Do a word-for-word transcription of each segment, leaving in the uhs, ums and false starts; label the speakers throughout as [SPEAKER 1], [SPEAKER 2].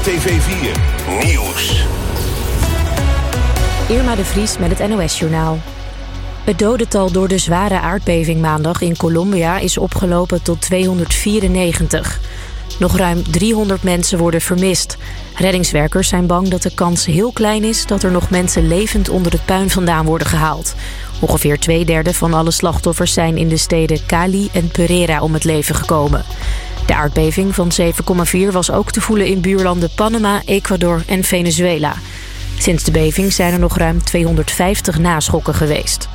[SPEAKER 1] R T V vier Nieuws.
[SPEAKER 2] Irma de Vries met het N O S-journaal. Het dodental door de zware aardbeving maandag in Colombia is opgelopen tot tweehonderdvierennegentig. Nog ruim driehonderd mensen worden vermist. Reddingswerkers zijn bang dat de kans heel klein is dat er nog mensen levend onder het puin vandaan worden gehaald. Ongeveer twee derde van alle slachtoffers zijn in de steden Cali en Pereira om het leven gekomen. De aardbeving van zeven komma vier was ook te voelen in buurlanden Panama, Ecuador en Venezuela. Sinds de beving zijn er nog ruim tweehonderdvijftig naschokken geweest.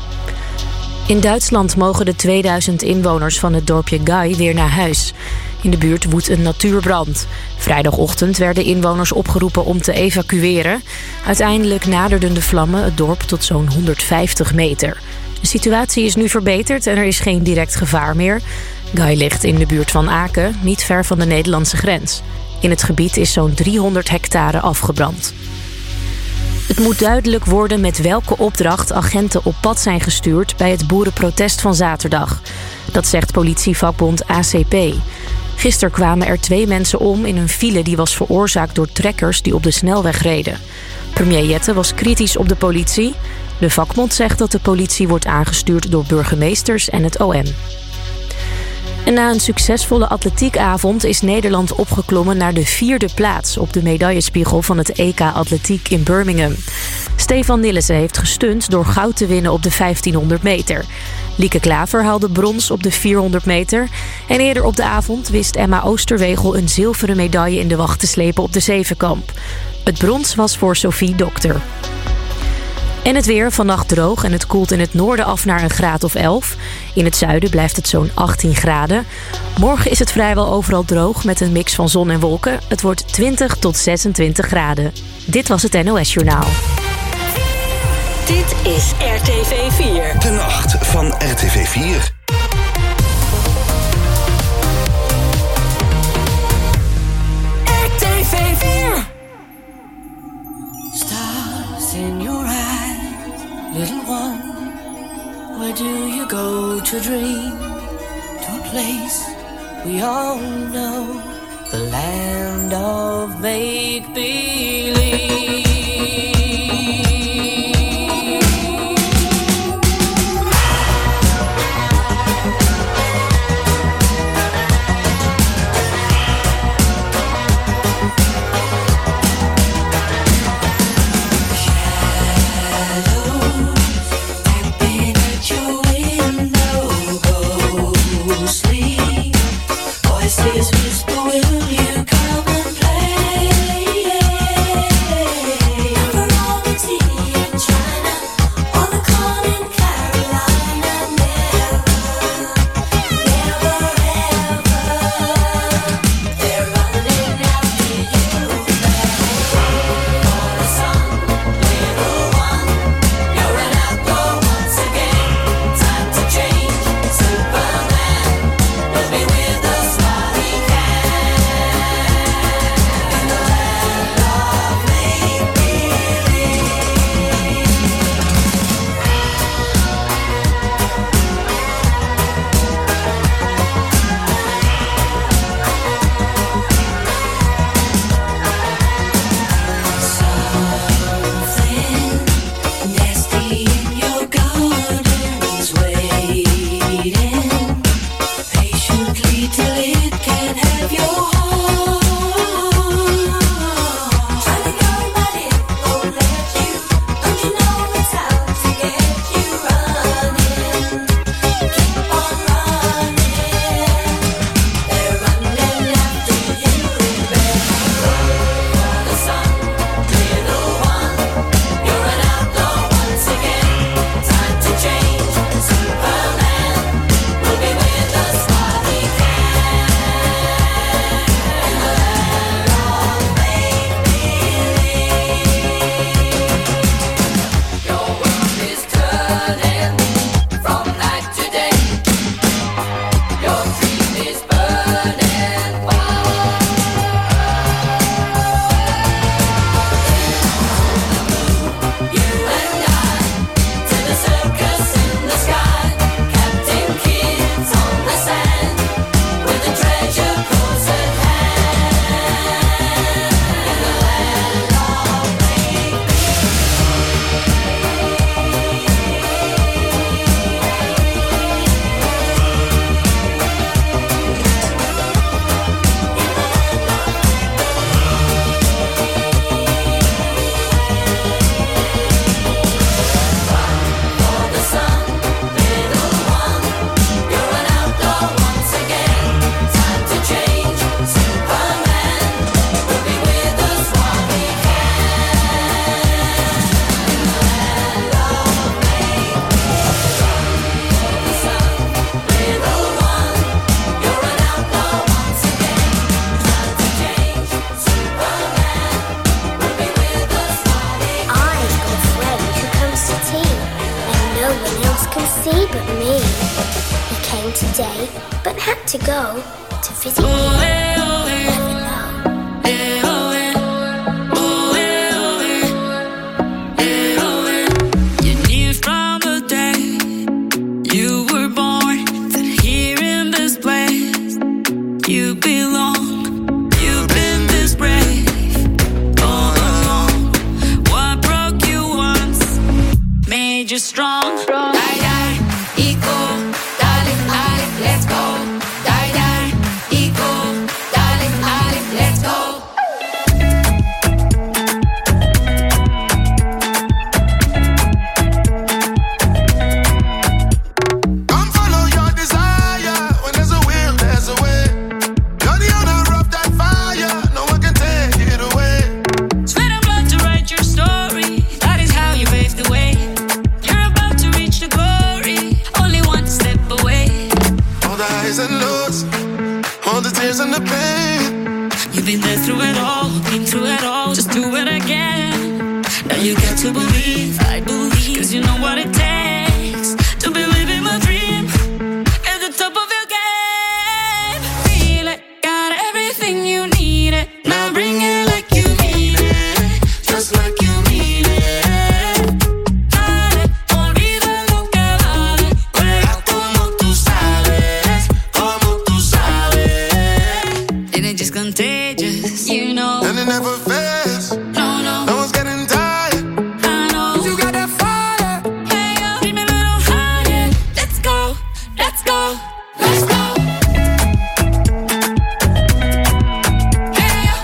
[SPEAKER 2] In Duitsland mogen de tweeduizend inwoners van het dorpje Gai weer naar huis. In de buurt woedt een natuurbrand. Vrijdagochtend werden inwoners opgeroepen om te evacueren. Uiteindelijk naderden de vlammen het dorp tot zo'n honderdvijftig meter. De situatie is nu verbeterd en er is geen direct gevaar meer. Gai ligt in de buurt van Aken, niet ver van de Nederlandse grens. In het gebied is zo'n driehonderd hectare afgebrand. Het moet duidelijk worden met welke opdracht agenten op pad zijn gestuurd bij het boerenprotest van zaterdag. Dat zegt politievakbond A C P. Gisteren kwamen er twee mensen om in een file die was veroorzaakt door trekkers die op de snelweg reden. Premier Jette was kritisch op de politie. De vakbond zegt dat de politie wordt aangestuurd door burgemeesters en het O M. En na een succesvolle atletiekavond is Nederland opgeklommen naar de vierde plaats op de medaillespiegel van het E K Atletiek in Birmingham. Stefan Nillissen heeft gestunt door goud te winnen op de vijftienhonderd meter. Lieke Klaver haalde brons op de vierhonderd meter. En eerder op de avond wist Emma Oosterwegel een zilveren medaille in de wacht te slepen op de zevenkamp. Het brons was voor Sophie Dokter. En het weer, vannacht droog en het koelt in het noorden af naar een graad of elf. In het zuiden blijft het zo'n achttien graden. Morgen is het vrijwel overal droog met een mix van zon en wolken. Het wordt twintig tot zesentwintig graden. Dit was het N O S-journaal.
[SPEAKER 3] Dit is R T V vier.
[SPEAKER 1] De nacht van R T V vier.
[SPEAKER 3] R T V vier.
[SPEAKER 4] Stars in your eyes, little one. Where do you go to dream? To a place we all know, the land of make-believe. Voices whisper, will you come and play?
[SPEAKER 5] but had to go to visit me. Never know.
[SPEAKER 6] You knew from the day you were born that here in this place you belong. You've been this brave all along. What broke you once made you strong. Die, die, equal, darling, darling, let's go. Die, die, equal, darling, darling, let's go.
[SPEAKER 7] Come follow your desire. When there's a will, there's a way. You're the owner of that fire. No one can take it away.
[SPEAKER 6] Sweat and blood to write your story. That is how you paved the way. You're about to reach the glory. Only one step away.
[SPEAKER 7] All the highs and lows, all the tears and the pain.
[SPEAKER 6] You've been there through it all, been through it all. Just do it again. Now you got to believe, I believe. Cause you know what it takes to be living my dream. At the top of your game. Feel it, got everything you need it. Now bring it like you mean it. Just like you mean it. Dale, olvida lo que vale.
[SPEAKER 7] Juega como tú sabes, como tú sabes.
[SPEAKER 6] And it's just contagious, you know.
[SPEAKER 7] And it never fails.
[SPEAKER 6] No, no,
[SPEAKER 7] No one's getting tired.
[SPEAKER 6] I know.
[SPEAKER 7] You got that fire.
[SPEAKER 6] Hey, yo, keep me a little higher. Let's go, let's go, let's go. Hey, yo.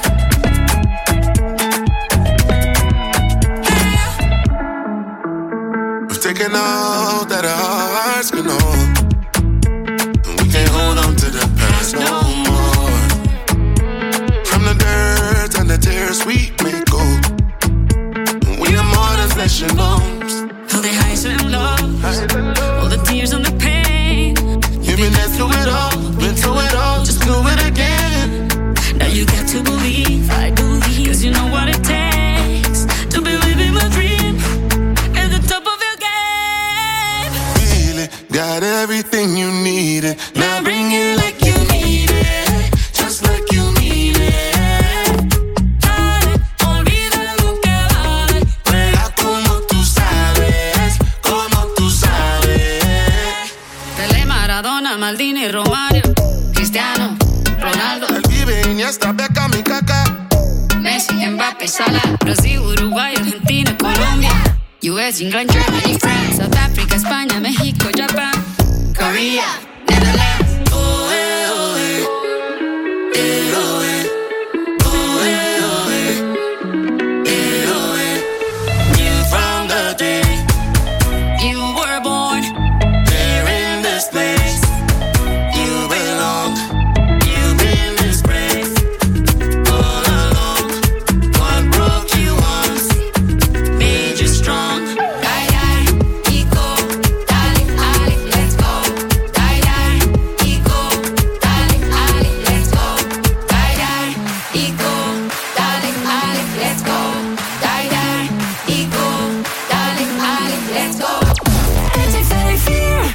[SPEAKER 6] Hey, yo.
[SPEAKER 7] We've taken all that our hearts can hold. And we can't hold on to the past no more. From the dirt and the tears we may go. We are more than flesh and bones.
[SPEAKER 6] All the highs and lows, all the tears and the pain.
[SPEAKER 7] You've been there through it all, been through it all. Just do it again.
[SPEAKER 6] Now you got to believe, I believe. Cause you know what it takes to be living my dream. At the top of your game.
[SPEAKER 7] Feel it, got everything you needed. Now bring it like you need it. Just like you mean it.
[SPEAKER 6] Dale, olvida lo que vale.
[SPEAKER 7] Juega como tú sabes, como tú sabes.
[SPEAKER 6] Pelé, Maradona, Maldini, Romario, Cristiano, Ronaldo,
[SPEAKER 7] El Vive, Iniesta, Beckham y Kaká.
[SPEAKER 6] Messi, Mbappé, Salah, Brasil, Uruguay, Argentina, Colombia, U S, England, Germany, France, South Africa, España, México, Japan, Korea, Netherlands.
[SPEAKER 7] Oh, eh, oh, eh. Eh, oh, eh. Oh, eh, oh, eh. Eh, oh, eh.
[SPEAKER 6] You from the day you were born.
[SPEAKER 7] Here in this place, you belong. You've been this brave all along. What broke you once made you strong.
[SPEAKER 6] Die, die, equal, darling, darling, let's go. Die, die, equal, darling, darling, let's go. Die, die, equal, darling, darling, let's go. Die, die, equal, darling, darling, let's go.
[SPEAKER 3] R T V vier.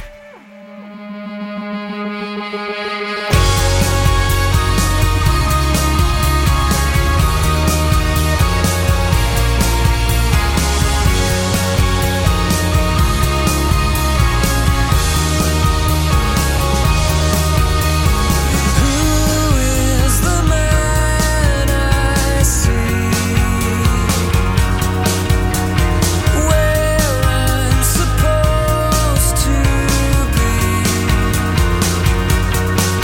[SPEAKER 4] Who is the man I see? Where I'm supposed to be?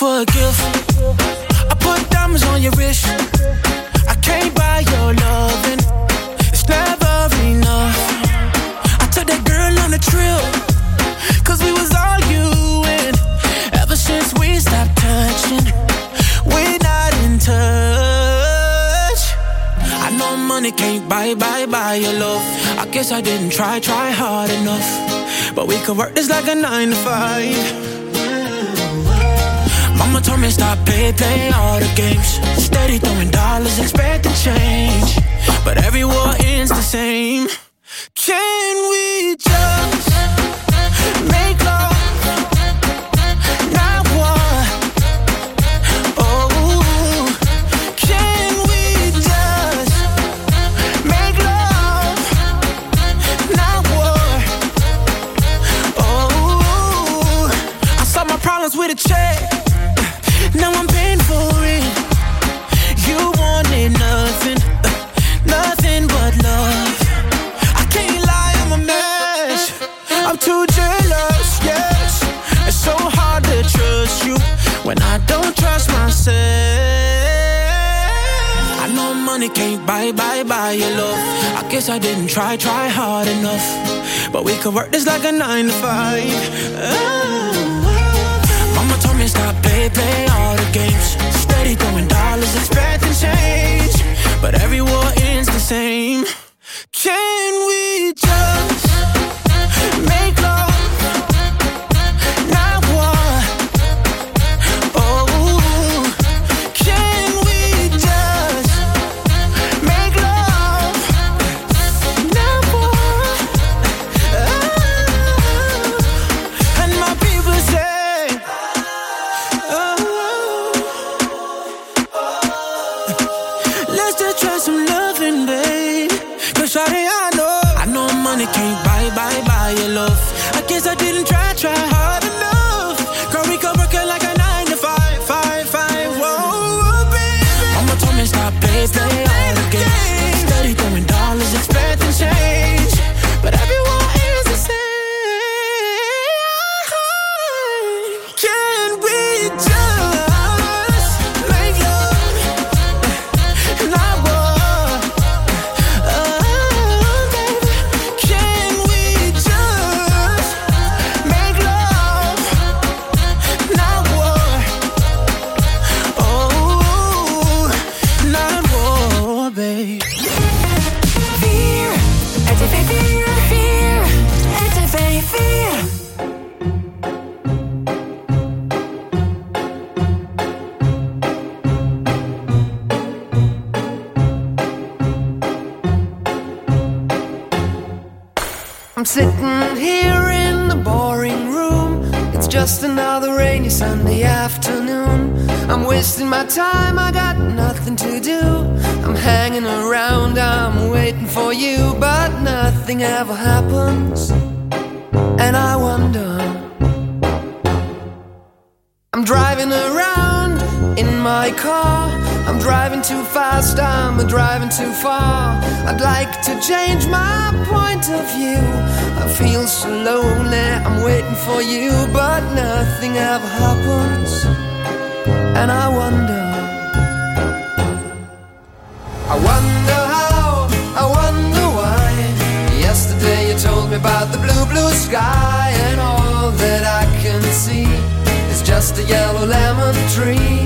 [SPEAKER 8] for a gift. I put diamonds on your wrist. I can't buy your loving. It's never enough. I took that girl on a trip, cause we was arguing. Ever since we stopped touching, we're not in touch. I know money can't buy, buy, buy your love. I guess I didn't try, try hard enough. But we could work this like a nine to five. Mama told me stop, play, play all the games. Steady throwing dollars, expecting change. But every war ends the same. Can we just make love, not war? Oh, can we just make love, not war? Oh, I solved my problems with a check. Now I'm paying for it. You wanted nothing, nothing but love. I can't lie, I'm a mess. I'm too jealous, yes. It's so hard to trust you when I don't trust myself. I know money can't buy, buy, buy your love. I guess I didn't try, try hard enough. But we could work this like a nine to five. Oh. Mama told me stop, play, play all the games. Steady throwing dollars, expecting change. But every war ends the same. Can we just make love, not war? Oh, can we just make love, not war? Oh, and my people say, let's just try some loving, babe. Cause shawty, I know, I know money can't buy, buy, buy your love. I guess I didn't try, try hard enough. Girl, we could work it like a nine to five, five, five, whoa, baby. Mama told me stop, play, play all the games. Steady throwing dollars, expecting change. But everyone is the same. Can we just make love, not war? Oh, baby, can we just make love, not war? Oh, not war, babe.
[SPEAKER 3] vier, R T V vier, vier, R T V vier.
[SPEAKER 9] I'm sitting here in the boring room. It's just another rainy Sunday afternoon. I'm wasting my time, I got nothing to do. I'm hanging around, I'm waiting for you, but nothing ever happens. And I wonder, I'm driving around in my car. I'm driving too fast, I'm driving too far. I'd like to change my point of view. I feel so lonely, I'm waiting for you, but nothing ever happens. And I wonder, I wonder how, I wonder why. Yesterday you told me about the blue, blue sky, and all that I can see is just a yellow lemon tree.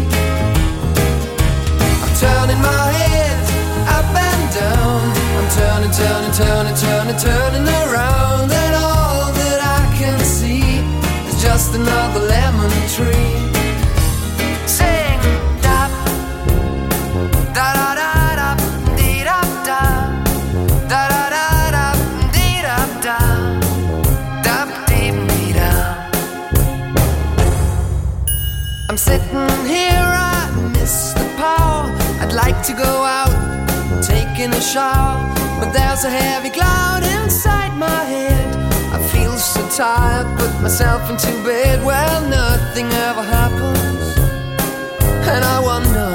[SPEAKER 9] Turning my head up and down. I'm turning, turning, turning, turning, turning around. And all that I can see is just another lemon tree. Sing, da, da da da da, dee da da, da da da da, dee da da, da dee dee da. I'm sitting here, I miss the power. I'd like to go out, taking a shower, but there's a heavy cloud inside my head. I feel so tired, put myself into bed. Well, nothing ever happens, and I wonder,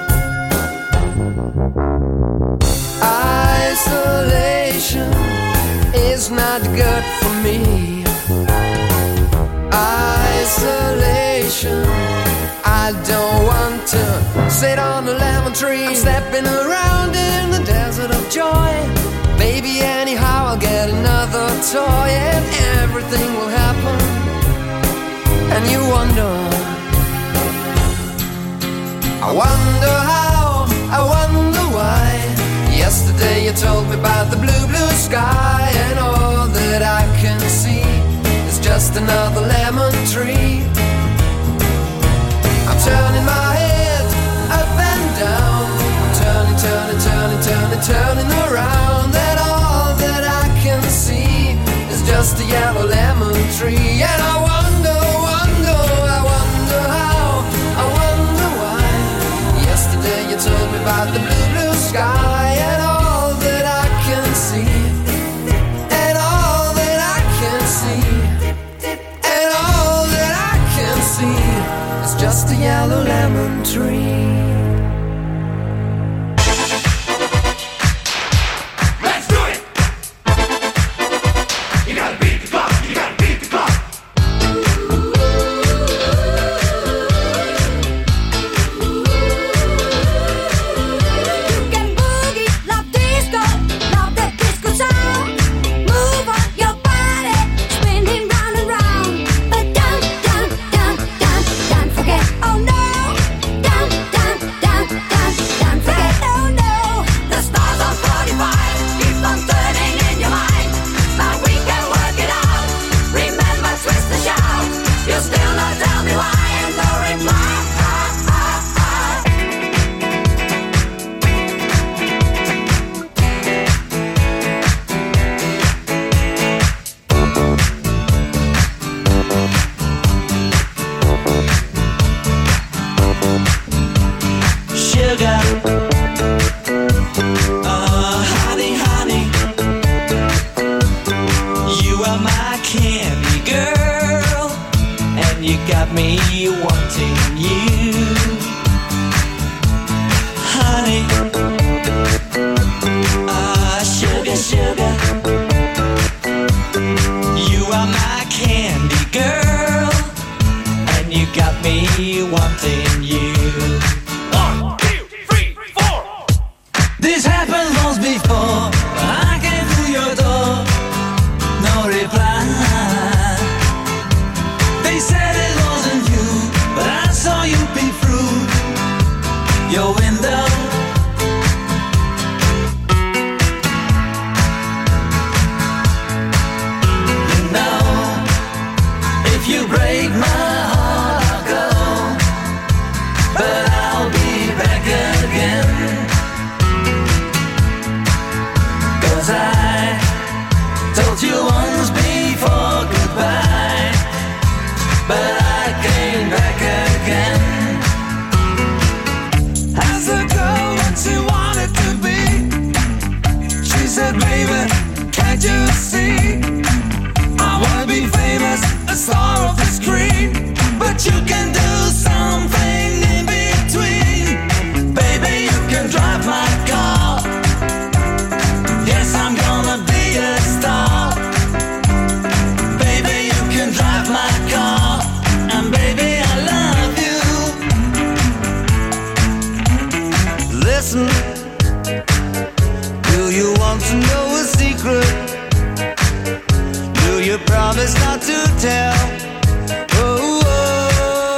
[SPEAKER 9] isolation is not good for me. Isolation, fixate on the lemon tree. I'm stepping around in the desert of joy. Baby, anyhow I'll get another toy, and everything will happen. And you wonder, I wonder how, I wonder why. Yesterday you told me about the blue, blue sky, and all that I can see is just another lemon tree. I'm turning my head up and down. I'm turning, turning, turning, turning, turning around, and all that I can see is just a yellow lemon tree. And I wonder, wonder, I wonder how, I wonder why. Yesterday you told me about the blue, blue sky, and all that I can see, and all that I can see, and all that I can see is just a yellow lemon tree.
[SPEAKER 10] Promise not to tell. Oh, oh,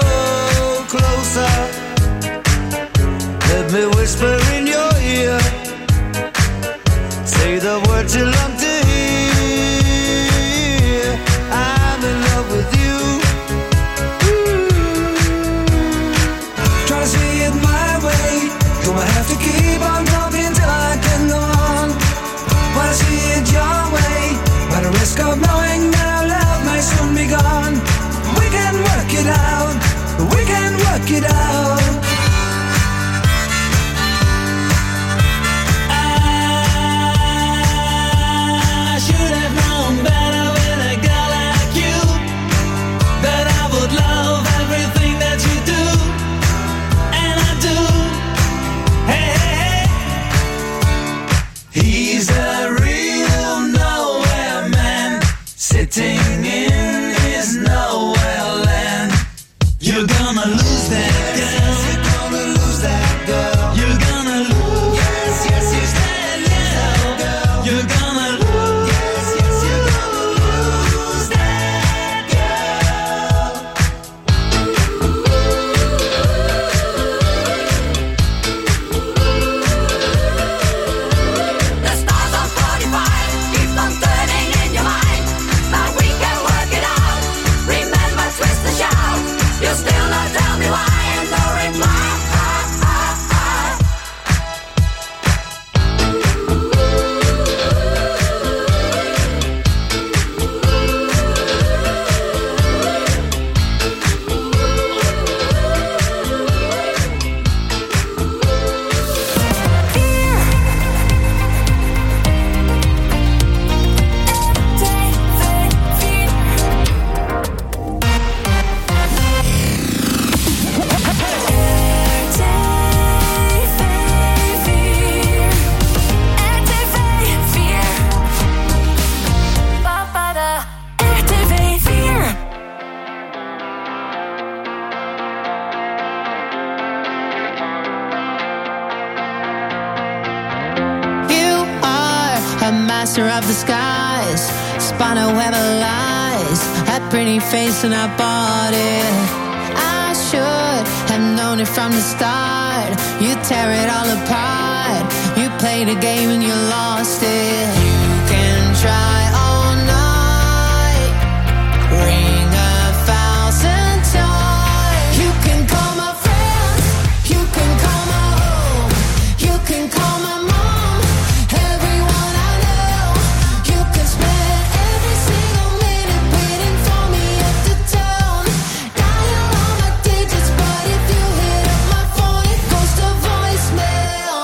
[SPEAKER 10] a master of the skies, spun a web of lies, a pretty face and I bought it. I should have known it from the start. You tear it all apart. You played a game and you lost it. You can try all night, ring a thousand times. You can call my friends, you can call my home, you can call my mom, everyone I know. You can spend every single minute waiting for me at the town, dial all my digits, but if you hit up my phone, it goes to voicemail.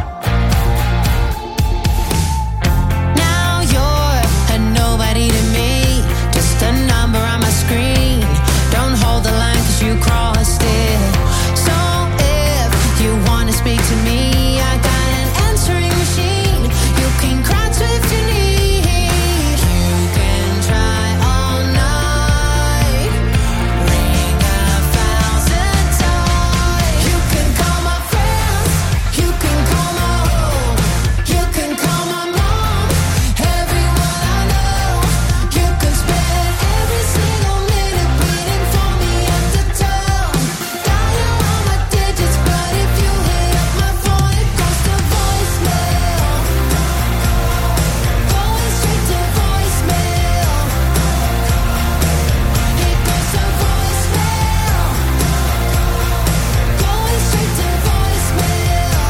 [SPEAKER 10] Now you're a nobody to me, just a number on my screen. Don't hold the line 'cause you crossed it. So if you wanna speak to me, I got an answering machine. You can cry to if you need. You can try all night, ring a thousand times. You can call my friends, you can call my home, you can call my mom, everyone I know. You can spend every single minute waiting for me at the town, dial all my digits, but if you hit up my phone, it goes to voicemail. Going straight to voicemail. It goes to voicemail. Going straight to voicemail.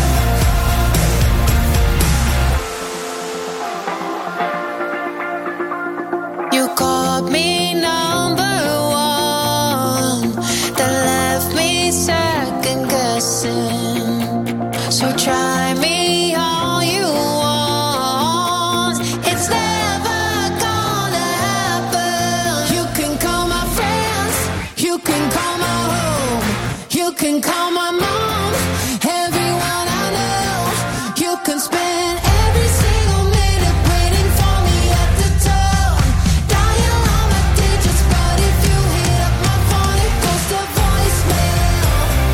[SPEAKER 10] You called me number one, that left me second guessing. So try me all you want, it's never gonna happen. You can call my friends, you can call my home, you can call my mom, everyone I know. You can spend every single minute waiting for me at the town, dial all my digits, but if you hit up my phone, it goes to voicemail.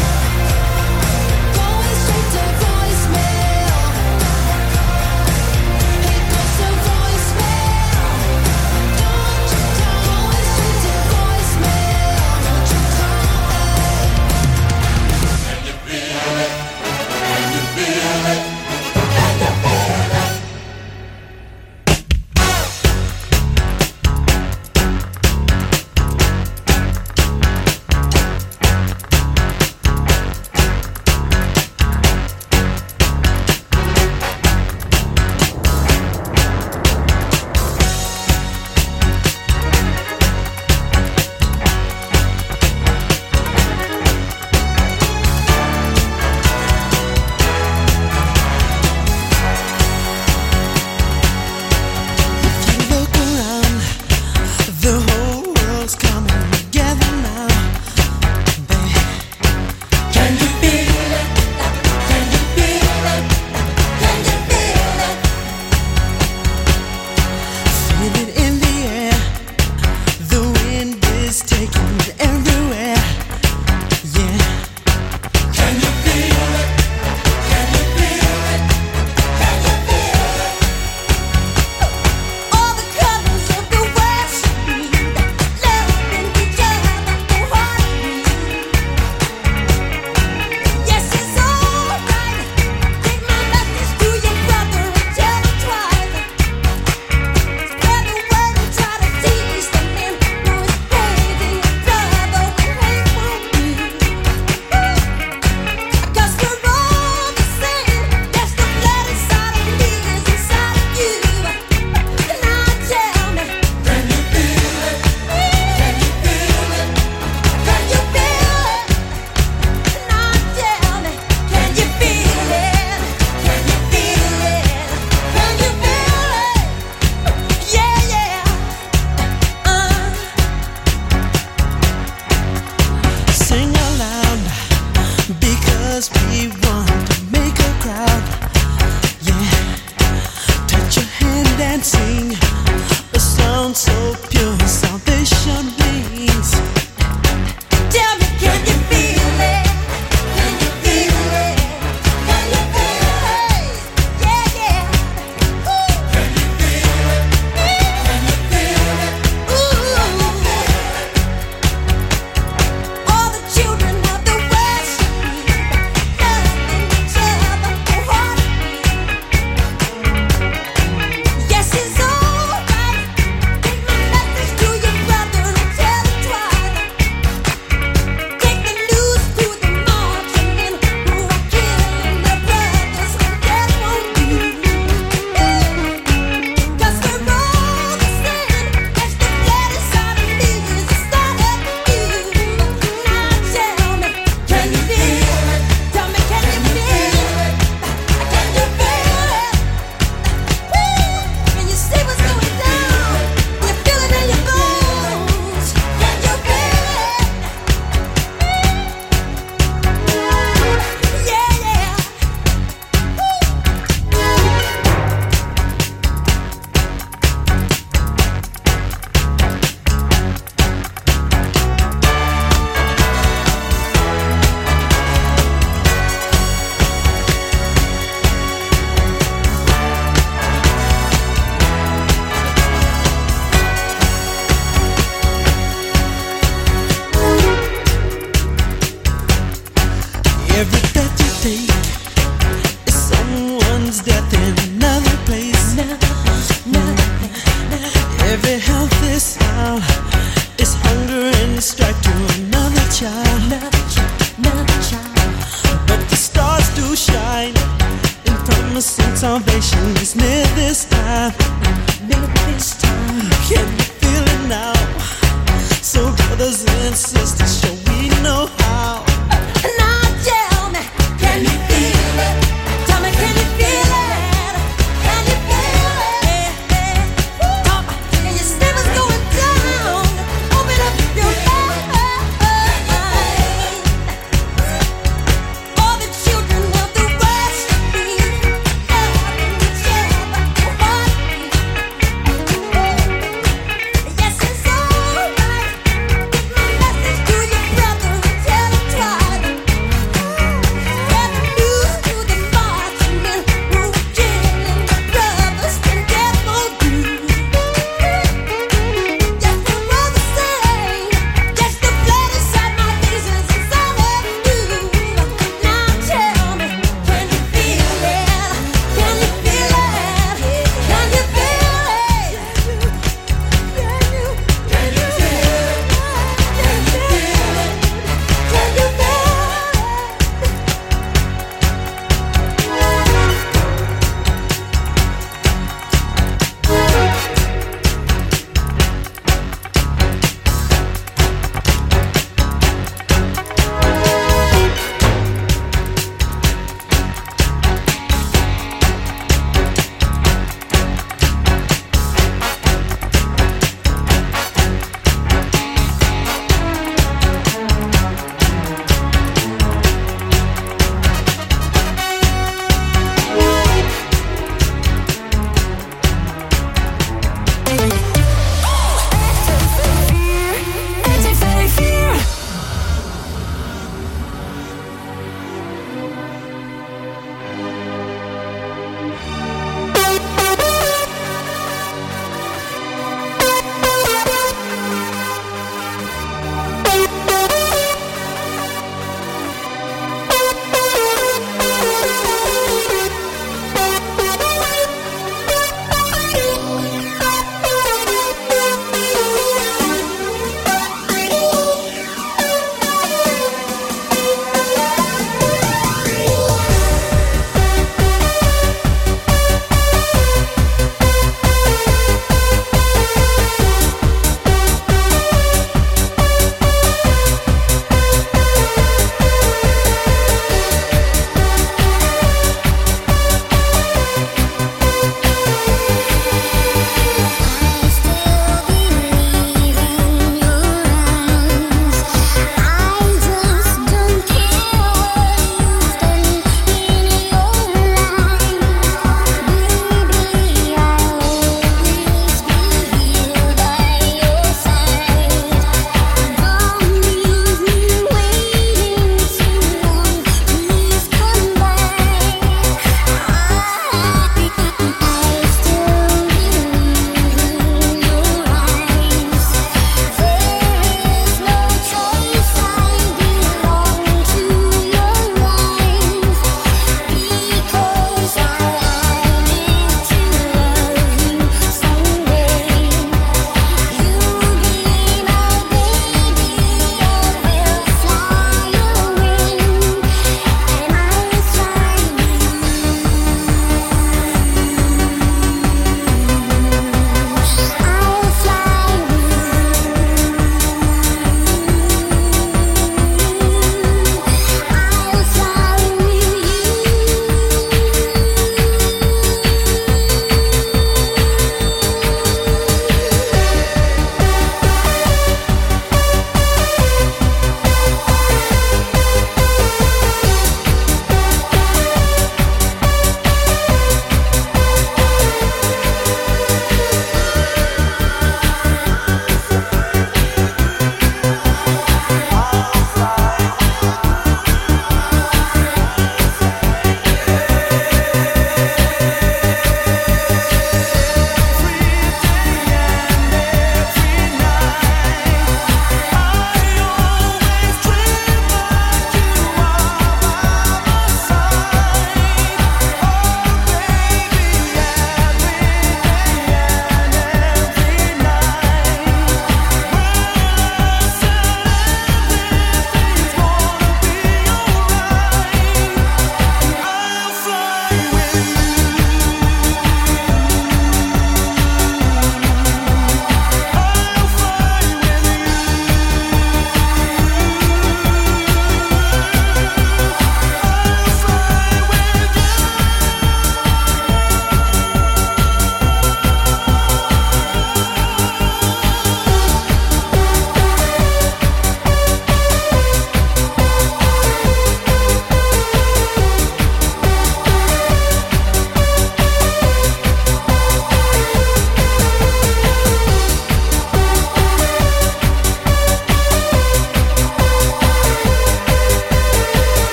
[SPEAKER 10] Going straight to voicemail. It goes to voicemail. Don't you call. Going straight to voicemail. Don't you call. Can you feel it? Can you feel it? Can you feel it? Look around, the whole world's coming together now. Can you feel it? Can you feel it? Can you feel it? Feel it in the air. The wind is taking you everywhere. Yeah. Can you feel it? Can you feel it? Can you feel it? All the colors of the world should be loving each other, the heartbeat. Yes, it's alright. Take my message to your brother and tell him twice. Spread the word and try to teach them him who is crazy, brother, we hate with me. 'Cause we're all the same. Yes, the blood inside of me is inside of you. And now tell me, can you feel it? Can you feel it? Can you feel it? And now tell me, can you feel it? Can you feel it? Can you feel it? Yeah, yeah. Uh. Sing aloud, because we want to make a crowd. Yeah. Touch your hand and sing a song so pure, salvation rings. Tell me, can you feel it? Can you feel it? Can you feel it? Yeah, yeah. Ooh.
[SPEAKER 11] child, not a child. But the stars do shine in promising salvation is near this time. Near this time. Can you feel it now? So brothers and sisters, shall we know how?
[SPEAKER 3] Now tell me, can you feel it? Tell me, can you feel it? Can you feel it? Talk, and your stomach's going down. Open up your mind. All the children of the West beat each other heartbeat. Yes, it's alright. Give my message to your brother and tell him twice.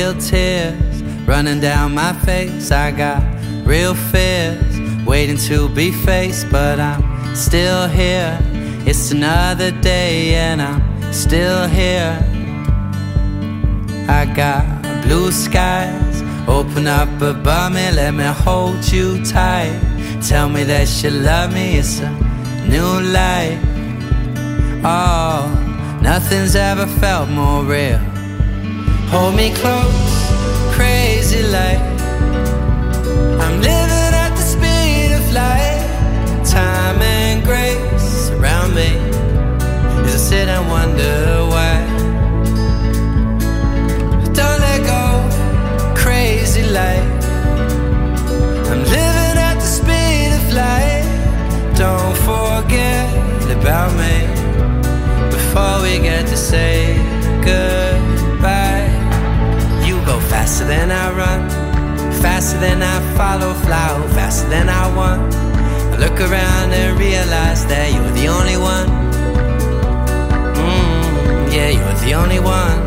[SPEAKER 12] real tears running down my face. I got real fears waiting to be faced, but I'm still here. It's another day and I'm still here. I got blue skies open up above me, let me hold you tight. Tell me that you love me, it's a new life. Oh, nothing's ever felt more real. Hold me close, crazy like I'm living at the speed of light. Time and grace around me as I sit and wonder why. Don't let go, crazy like I'm living at the speed of light. Don't forget about me before we get to say goodbye. You go faster than I run, faster than I follow, fly faster than I want. I look around and realize that you're the only one. Mm, yeah, you're the only one.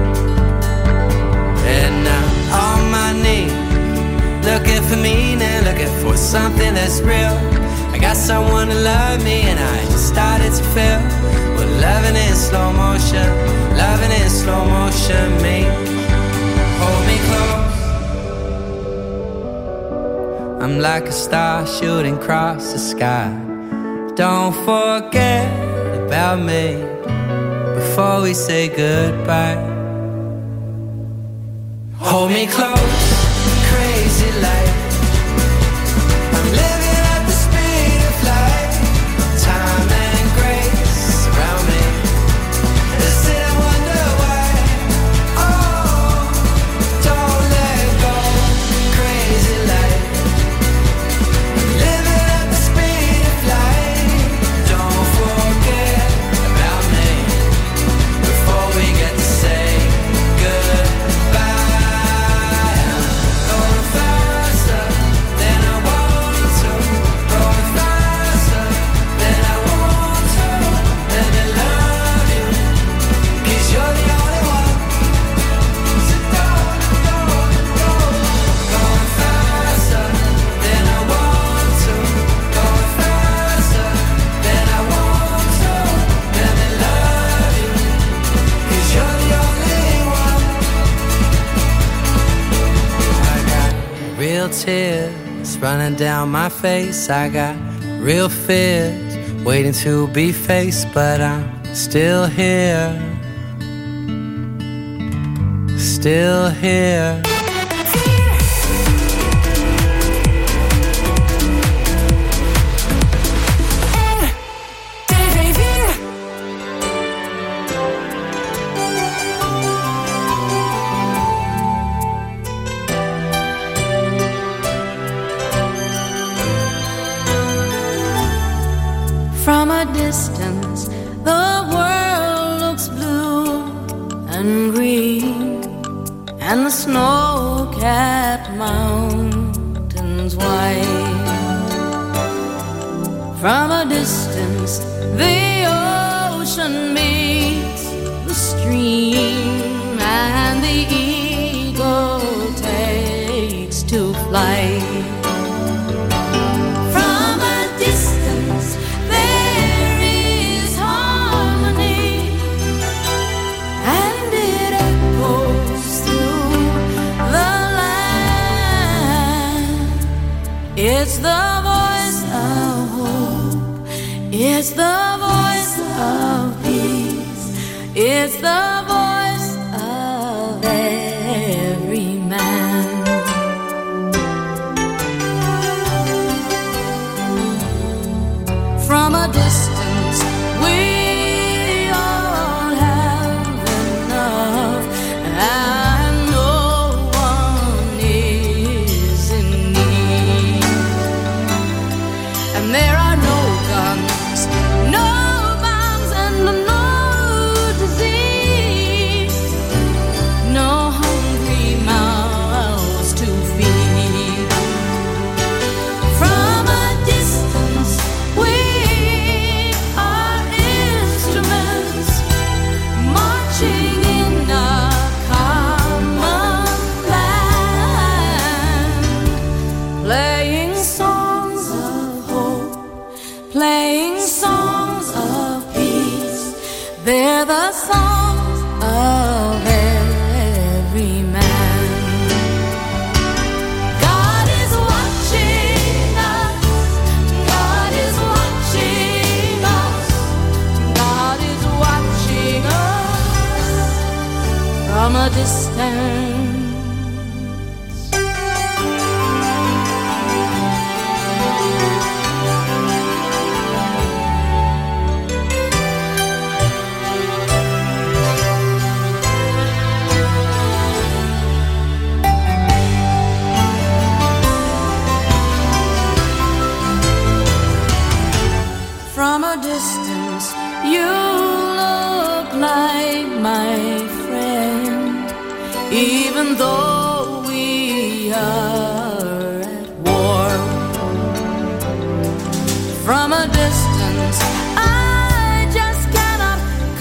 [SPEAKER 12] And I'm on my knees, looking for meaning, looking for something that's real. I got someone to love me and I just started to feel. We're loving in slow motion, loving in slow motion, me. Hold me close. I'm like a star shooting across the sky. Don't forget about me before we say goodbye. Hold me close, crazy like I'm living at the speed of light. Time and grace around me and I sit and wonder why. Oh, don't let go, crazy like I'm living at the speed of light. Don't forget about me before we get to say goodbye. Real tears running down my face. I got real fears waiting to be faced, but I'm still here, still here.
[SPEAKER 10] From a distance, the world looks blue and green, and the snow-capped mountains white. From a distance, the ocean meets the stream, and the eagle takes to flight. It's the voice of hope, it's the voice of peace, it's the voice of every man. From a distance, we all have enough, and no one is in need. And there are no guns, no bombs, and no disease, no hungry mouths to feed. From a distance, we
[SPEAKER 4] playing songs of hope, playing songs of peace. They're the songs of every man. God is watching us, God is watching us, God is watching us from a distance. From a distance, you look like my friend, even though we are at war. From a distance, I just cannot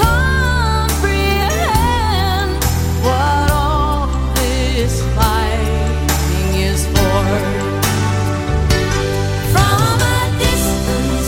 [SPEAKER 4] comprehend what all this fighting is for. From a distance,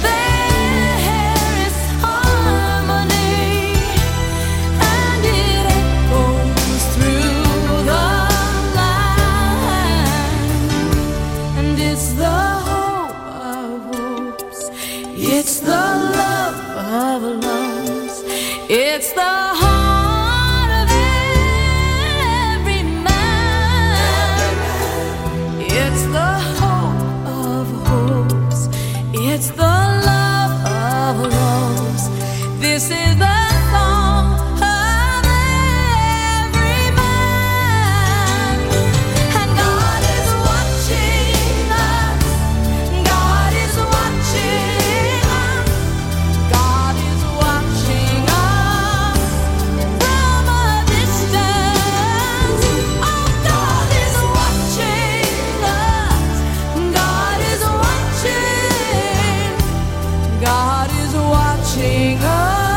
[SPEAKER 4] it's the love of lungs. It's the heart of every man. It's the hope of hopes. It's the love of loves. This is the song of every man. And God is watching us. God is watching us. God is watching us from a distance. Oh, God is watching us. God is watching. God is watching us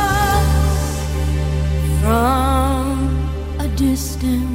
[SPEAKER 4] from a distance.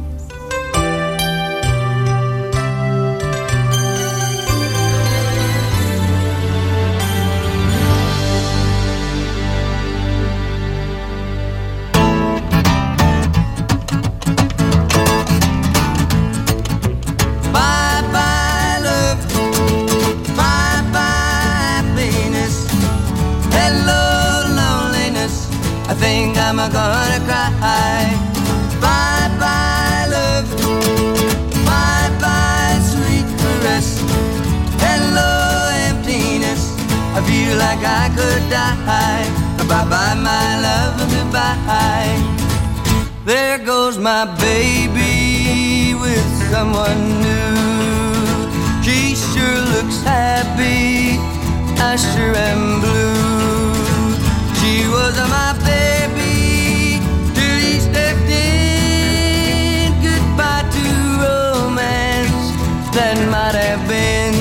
[SPEAKER 12] Bye bye love, bye bye happiness, hello loneliness, I think I'm gonna cry. Bye bye love, bye bye sweet caress, hello emptiness, I feel like I could die. Bye bye my love, goodbye. There goes my baby with someone new. She sure looks happy, I sure am blue. She was my baby till he stepped in. Goodbye to romance that might have been.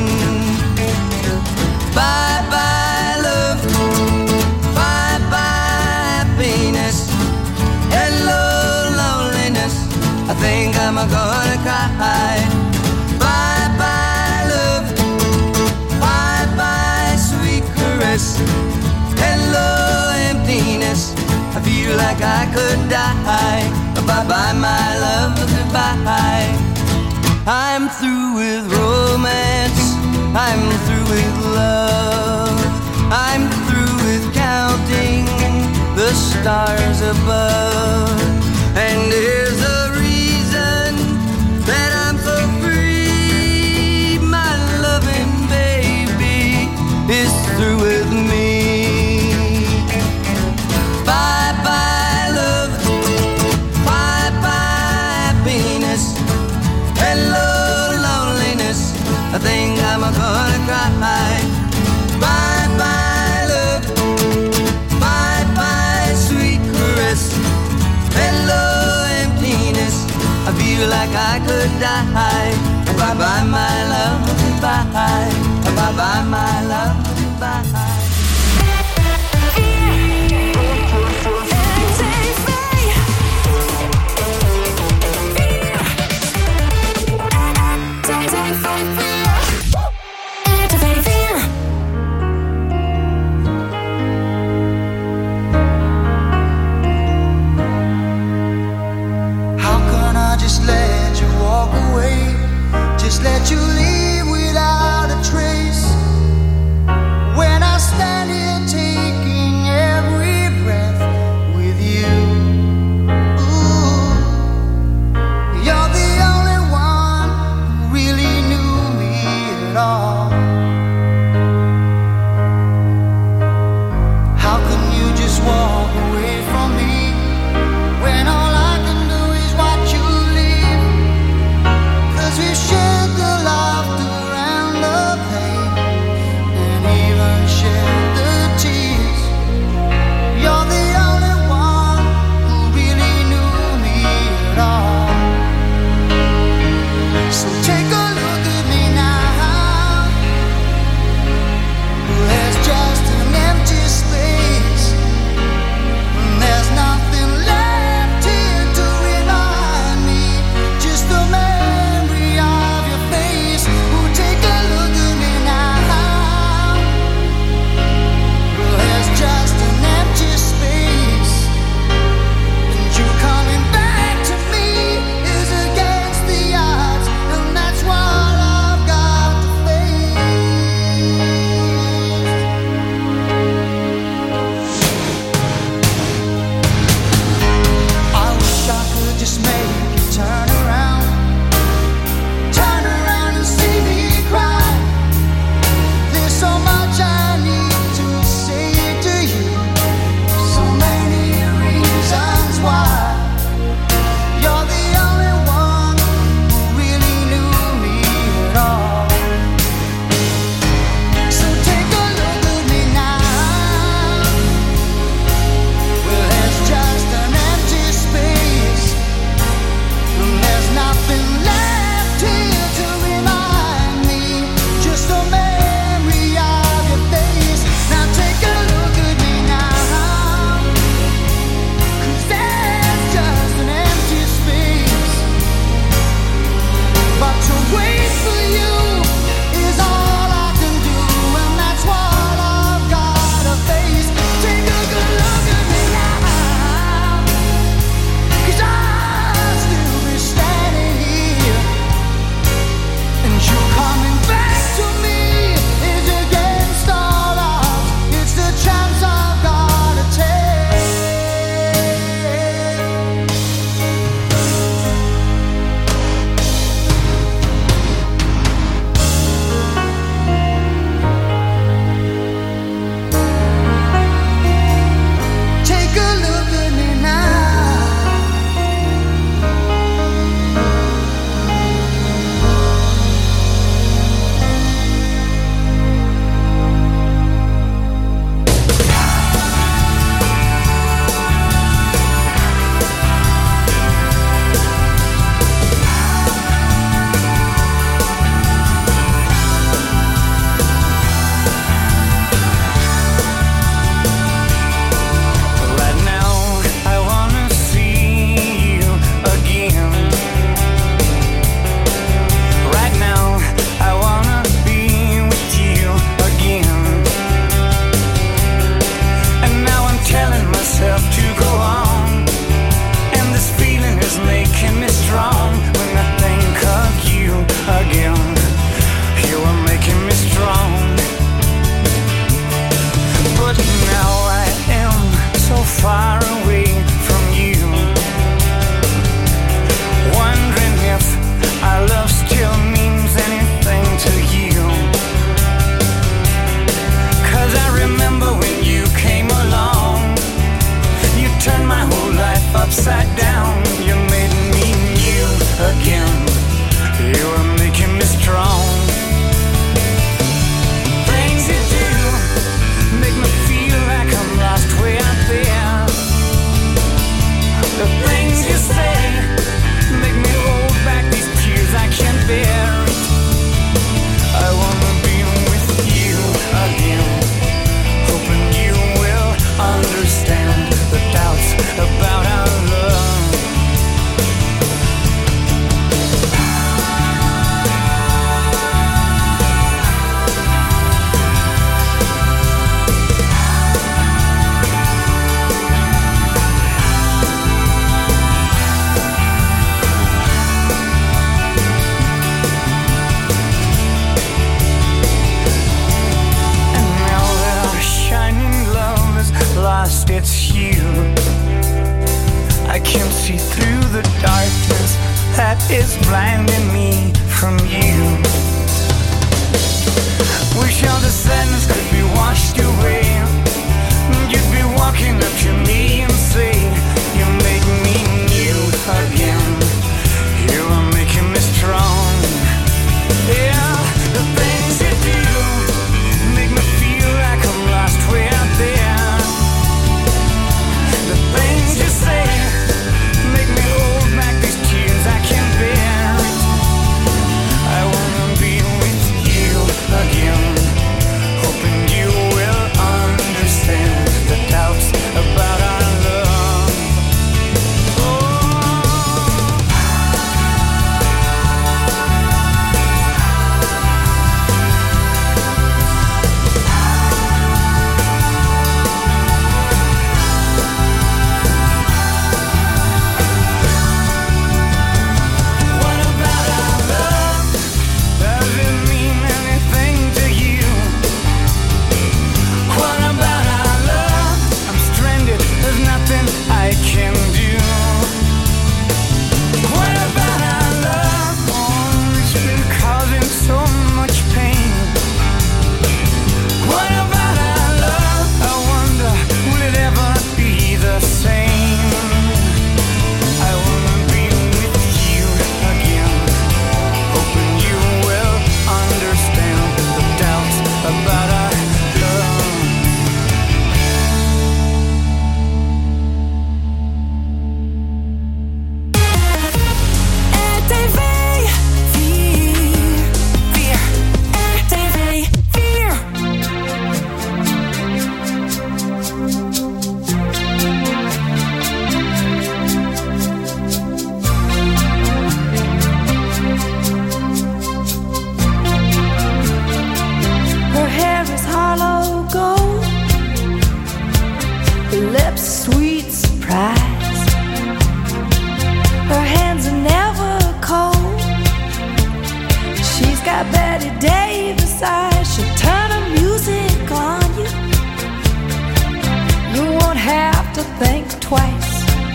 [SPEAKER 12] Bye bye love, bye bye happiness, hello loneliness, I think I'm gonna cry. Bye bye love, bye bye sweet caress, hello emptiness, I feel like I could die. Bye bye my love, goodbye. I'm through with romance, I'm through with love, I'm through with counting the stars above. And there's a reason that I'm so free. My loving baby is through with me. Bye bye love, bye bye happiness, hello loneliness, I think I'm gonna cry. Bye bye love, bye bye sweet caress, hello emptiness, I feel like I could die. Bye bye my love, goodbye. Bye bye my love, goodbye.
[SPEAKER 3] Take
[SPEAKER 13] all. How can you just walk away from me when all I can do is watch you leave? 'Cause we've shared the laughter and the pain, and even shared the tears. You're the only one who really knew me at all. So take a look at me now. There's just an empty space. There's nothing left here to remind me. Just the memory of your face. Oh, take a look at me now. There's just an empty space. And you coming back to me is against the odds. And that's what I've got to face. I wish I could just make you turn around. Turn around and see me cry. There's so much I need to say to you. So many reasons why. You're the only one who really knew me at all. So take a look at me now. Well, there's just an empty space. And there's nothing left here to remind me. Just a memory of your face. Now take a look at me now. 'Cause there's just an empty space. But to wait for you is all I can do. And that's what I've gotta face. Take a good look at me now. 'Cause I'll still be standing here. And you coming back to me is against all odds. It's the chance I've gotta take. Take a look at me now.
[SPEAKER 8] Right now, I wanna see you again. Right now, I wanna be with you again. And now I'm telling myself to go on. And this feeling is making me strong. When I think of you again, you are making me strong. But now I am so far away from you, wondering if our love still means anything to you. 'Cause I remember when you came along, you turned my whole life upside down. You made me new again. You are making me strong. Things you do make me feel like I'm lost way out there. The things you say make me hold back these tears I can't bear. I wanna be with you again, hoping you will understand the doubts about our love. It's you. I can see through the darkness that is blinding me from you.
[SPEAKER 14] Wish all the sadness could be washed away. You'd be walking up to me and say, you make me new again. You are making me strong. Yeah, the things you do make me feel like I'm lost where there. The things you say make me hold back these tears I can't bear. I wanna be with you again, hoping you will understand the doubts about our love. What about our love? Does it mean anything to you? What about our love? I'm stranded, there's nothing I can do. What about our love? Oh, it's been causing so much pain. What about our love? I wonder, will it ever be the same? I wanna be with you again, hoping you will understand the doubts about our love.
[SPEAKER 3] R T V vier, vier, R T V vier.
[SPEAKER 4] Her hair is hollow gold, her lips sweet surprise. Her hands are never cold. She's got Betty Davis eyes. She'll turn her music on you. You won't have to think twice.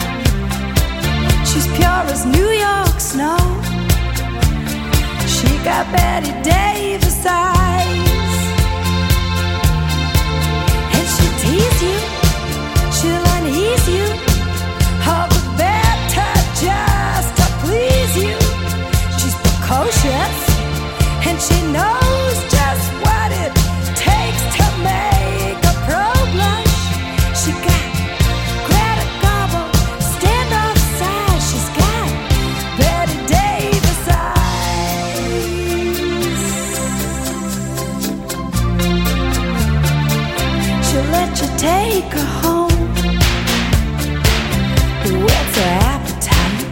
[SPEAKER 4] She's pure as New York snow. She got Betty Davis eyes. And she'll tease you, she'll unease you, all the better just to please you. She's precocious, and she knows just what it takes to make a pro blush. She got Greta Garbo, stand off side. She's got Betty Davis eyes. She'll let you take her home. What's her appetite?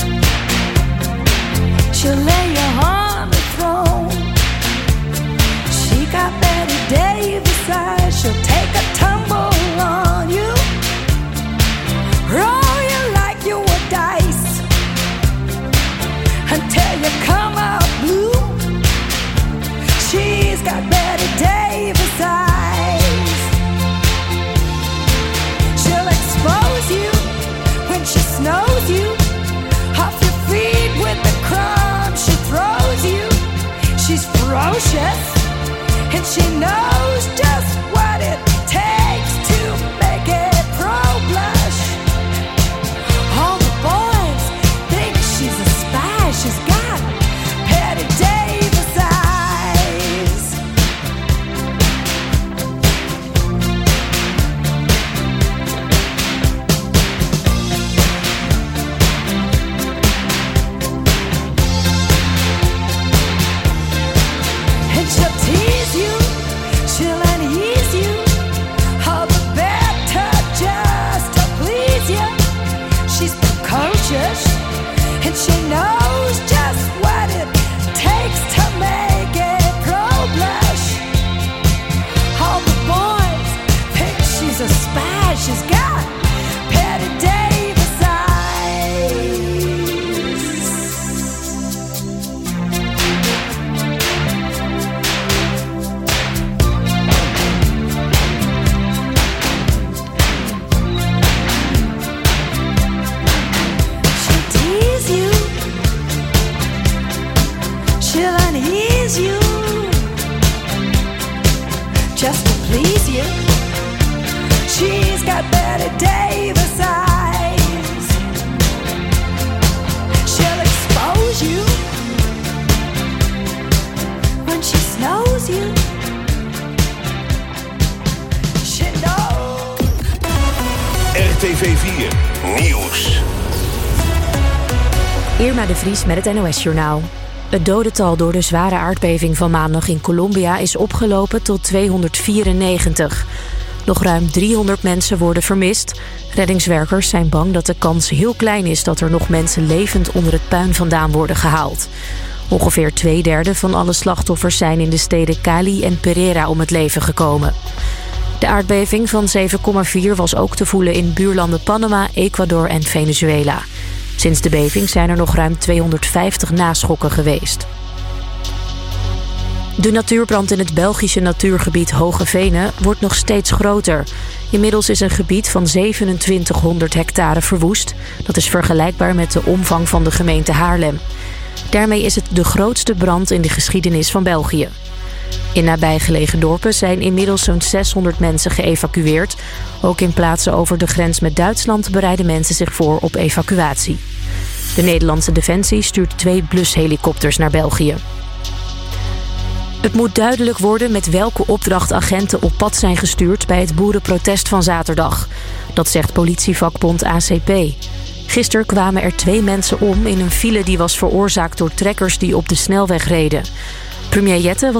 [SPEAKER 4] She'll lay you on the throne. She got Betty Davis eyes. She'll take a tumble on you, roll you like you were dice, until you come out blue. She's got Betty Davis eyes. She'll expose you when she snows you off your feet with the crumbs she throws you. She's ferocious, and she knows just what it takes to make it pro blush. All the boys think she's a spy. She's got Betty Davis eyes. And she'll tease you, she'll unease you, all the better just to please you. She's precocious, and she knows just what it takes to make it pro blush. All the boys think she's a spy. She's got Betty Davis eyes. She'll unease you,
[SPEAKER 3] Davis eyes. She'll expose you when she snows you. She knows.
[SPEAKER 1] R T V vier Nieuws.
[SPEAKER 2] Irma de Vries met het N O S-journaal. Het dodental door de zware aardbeving van maandag in Colombia is opgelopen tot tweehonderdvierennegentig. Nog ruim driehonderd mensen worden vermist. Reddingswerkers zijn bang dat de kans heel klein is dat er nog mensen levend onder het puin vandaan worden gehaald. Ongeveer twee derde van alle slachtoffers zijn in de steden Cali en Pereira om het leven gekomen. De aardbeving van zeven komma vier was ook te voelen in buurlanden Panama, Ecuador en Venezuela. Sinds de beving zijn er nog ruim tweehonderdvijftig naschokken geweest. De natuurbrand in het Belgische natuurgebied Hoge Venen wordt nog steeds groter. Inmiddels is een gebied van zevenentwintighonderd hectare verwoest. Dat is vergelijkbaar met de omvang van de gemeente Haarlem. Daarmee is het de grootste brand in de geschiedenis van België. In nabijgelegen dorpen zijn inmiddels zo'n zeshonderd mensen geëvacueerd. Ook in plaatsen over de grens met Duitsland bereiden mensen zich voor op evacuatie. De Nederlandse Defensie stuurt twee blushelikopters naar België. Het moet duidelijk worden met welke opdracht agenten op pad zijn gestuurd bij het boerenprotest van zaterdag. Dat zegt politievakbond A C P. Gisteren kwamen er twee mensen om in een file die was veroorzaakt door trekkers die op de snelweg reden. Premier Jette was